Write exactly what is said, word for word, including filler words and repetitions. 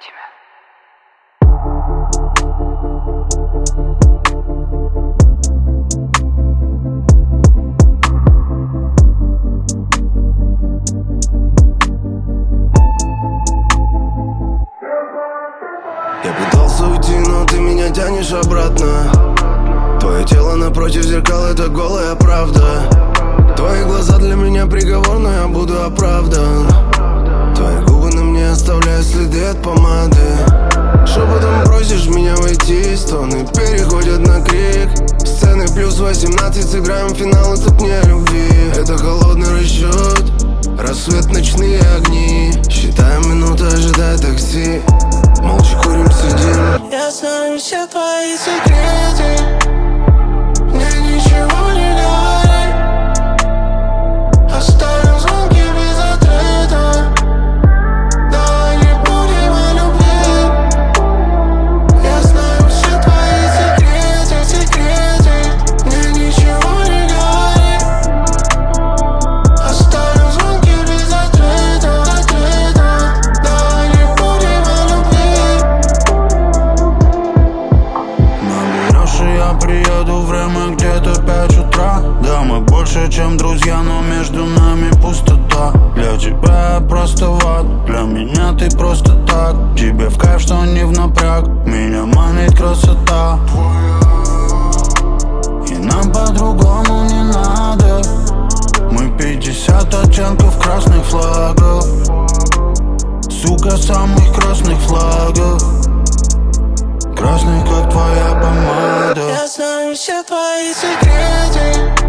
тебя. Я пытался уйти, но ты меня тянешь обратно. Твое тело напротив зеркала, это голая правда. Твои глаза для меня приговор, но я буду оправдан. Твои губы на мне оставляют следы от помады. Шепотом просишь меня войти, стоны переходят на крик. Сцены плюс восемнадцать, сыграем финал, это не любви. Это холодный расчет, рассвет, ночные огни. Считаем минуты, ожидая такси. Молча курим, сидим. Я знаю все твои секреты. Мне ничего не говори. Оставим звонки без ответа. Давай не будем о любви. Я знаю все твои секреты, секреты. Мне ничего не говори. Оставим звонки без ответа, ответа. Давай не будем о любви. Я приеду, время где-то пять утра. Да, мы больше, чем друзья, но между нами пустота. Для тебя я просто в ад, для меня ты просто так. Тебе в кайф, что не в напряг, меня манит красота. И нам по-другому не надо. Мы пятьдесят оттенков красных флагов. Сука, самых красных флагов. Красный, как твоя помада. Я знаю все твои секреты.